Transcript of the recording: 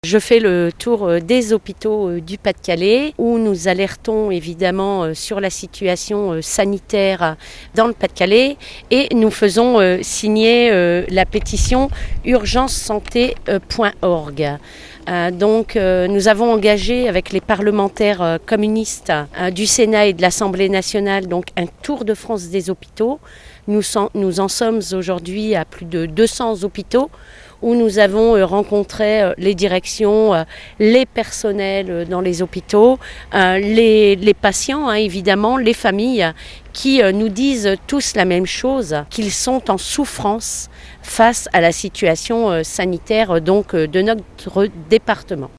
Je fais le tour des hôpitaux du Pas-de-Calais où nous alertons évidemment sur la situation sanitaire dans le Pas-de-Calais et nous faisons signer la pétition urgencesanté.org. Nous avons engagé avec les parlementaires communistes du Sénat et de l'Assemblée nationale un tour de France des hôpitaux. Nous en sommes aujourd'hui à plus de 200 hôpitaux où nous avons rencontré les directions, les personnels dans les hôpitaux, les patients évidemment, les familles qui nous disent tous la même chose, qu'ils sont en souffrance face à la situation sanitaire de notre département.